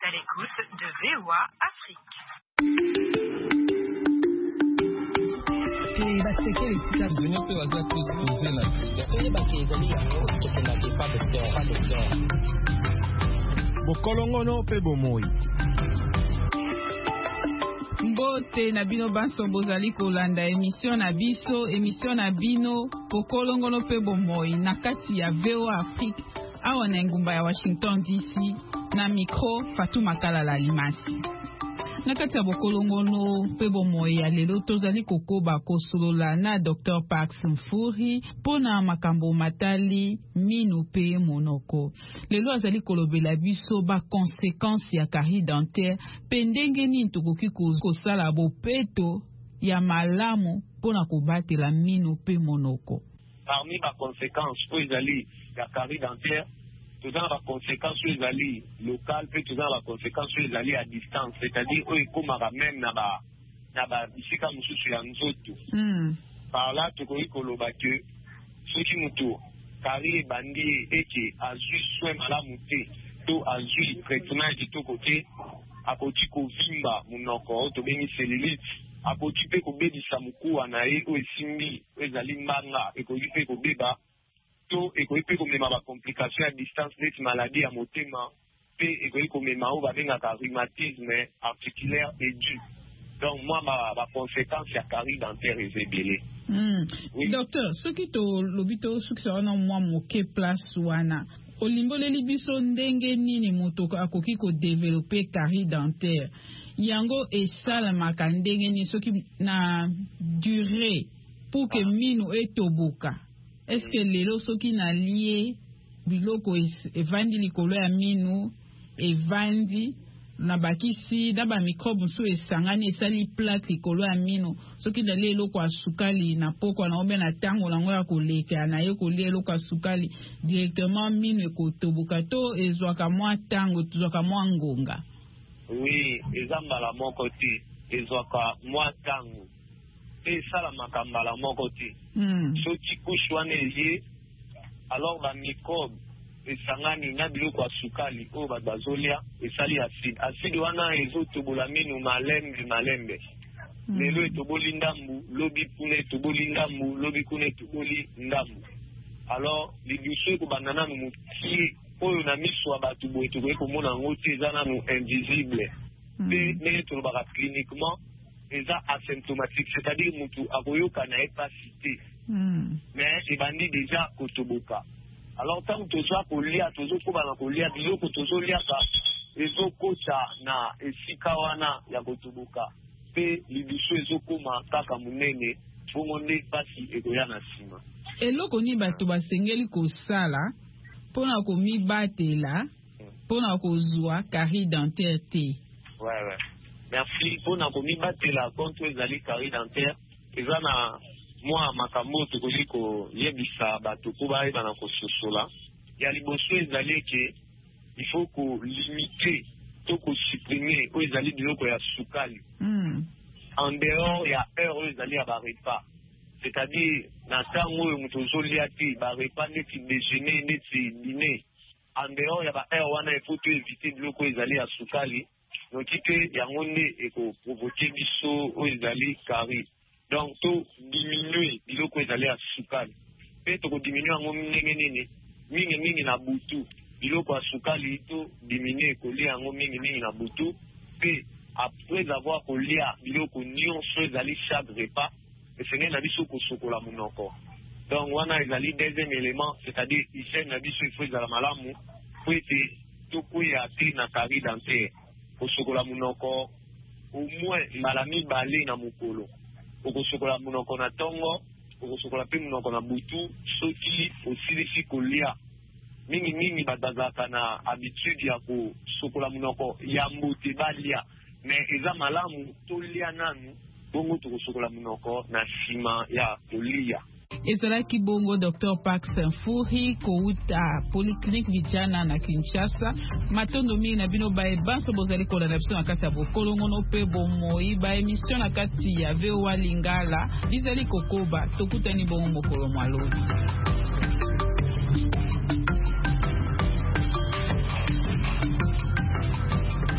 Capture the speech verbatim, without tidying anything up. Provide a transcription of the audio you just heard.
êtes à l'écoute de V O A Afrique. Bokolongono pe bomoi. Mbote na bino banso bozali kolanda émission na biso, émission na bino Bokolongono pe bomoi na kati ya V O A Afrique awa na ngumba ya Washington D C na micro Fatou Makalala Limasi. Na kati ya Bokolongono pe bomoi ya lelo tozali kokoba kosolola na docteur Pax Mfuri pona makambo matali minu pe monoko. Lelo azali kolobela biso ba conséquences ya carie dentaire pendenge ni tokoki kosala bopeto ya malamu pona kobatela minu pe monoko. Parmi les conséquences pour les la carie dentaire, tout dans la conséquence sur les alliés locales, puis tout dans la conséquence sur les alliés à distance, c'est-à-dire eux comme ramène naba naba ici comme nous sur un autre. Par là, tu connais que le bateau, ceux qui nous tournent, carie bandit et qui a juste soin malamu tout a juste traitement de tout côté, à côté qu'on vimba mon encore, tu bénis cellulite. A côté pe ko bebi samuku anae o simbi o ezali manga e ko yipe ko beba to e ko yipe ko mema ba complication à distance net maladie à motema pe e ko yipe ko mema o ba benga ka rhumatisme articulaire aigu. Donc moi ma ba conséquence ya carie dentaire ezebele. Mm. Oui. Docteur, ce qui to lobito ce qui sera na moi moke place wana olimboleli biso ndenge nini moto akoki ko développer carie dentaire. Yango esala makandenge ni soki na durée pour que minu etoboka. Est-ce que lelo soki na lié biloko evandi likolo ya minu evandi na bakisi na ba microbe so esangani esali plaque likolo ya minu soki na lelo kwa sukali na poko na ombe na tango lango ya koleka na ye kolelo kwa sukali directement minu ekotoboka to ezwaka mwa tango tuzwaka mwa ngonga. Oui, ezambala moko te ezwaka mwa tango pe sala makambala moko te soki kushu wana eye alors ba microbe esangani na biloko ya sukali oyo bato bazolia esali acide acide wana ezotobola minu malembe malembe lelo etoboli ndambu lobi kuna etoboli ndambu lobi kuna etoboli ndambu alors lidusu ekobanda nanu mokie oyo na miso ya bato boye tokoki komona yango te eza nanu invisible mpe ndenge tolobaka cliniquement eza asymptomatique, c'est-à-dire mutu akoyoka na ye pasi te mais ebandi déjà kotoboka. Alors ntango tozwa kolia tozokoba na kolia biloko tozoliaka ezokota na esika wana ya kotoboka mpe lidusu ezokoma kaka monene bongo nde pasi ekoya na nsima. Eloko nini bato basengeli kosala pona komibatela pona kozwa carie dentaire te? Ouais ouais. Merci pona komibatela contre ezali carie dentaire eza na mwa makambo tokoki koyebisa bato po bayeba na kososola ya liboso ezali ke il faut kolimite to kosupprime oyo ezali biloko ya sukali en dehors ya heure oyo ezali ya barepas, c'est-à-dire na ntango oyo moto ozolia te barepas neti déjeuner neti dîner en dehors ya baheure wana il faut to éviter biloko oyo ezali ya sukali noki te yango nde ekoprovoke biso oyo ezali carie. Donc to diminue biloko ezali ya sukali mpe tokodiminue yango ndenge nini mingi mingi na butu biloko ya sukali to diminue kolia yango mingi mingi na butu mpe après avoir kolia biloko nyonso ezali chaque repas esengeli na biso kosokola monoko. Donc wana ezali deuxième élément, c'est-à-dire hygiène na biso il faut ezala malamu po ete tokwea te na carie dentaire. Kosokola monoko au moins mbala mibale na mokolo, okosokola monoko na tongo, okosokola pe monoko na butu soki osilisi kolia. Mingi mingi bato bazalaka na habitude ya kosokola monoko ya mbote balia, mais eza malamu tolia nanu bongo tokosokola monoko na nsima ya kolia. Ezalaki bongo docteur Pax Mfuri kouta polyclinique vijana na Kinshasa. Matondo mingi na bino bae banso bozali kola na biso na kati ya Bokolongono pe bomoi ba émission na kati ya V O A Lingala bizali kokoba tokutani bongo mokolo mwalobi.